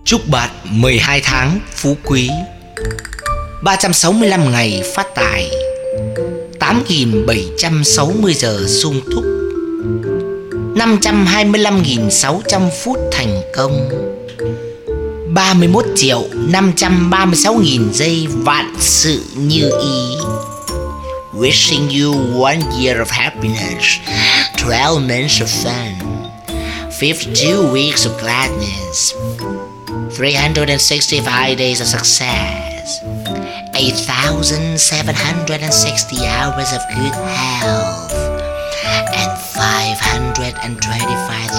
Chúc bạn 12 tháng phú quý, 365 ngày phát tài, 8.760 giờ sung túc, 525.600 phút thành công, 31.536.000 giây vạn sự như ý. Wishing you 1 year of happiness, 12 months of fun, 52 weeks of gladness, 365 days of success, 8,760 hours of good health, and 525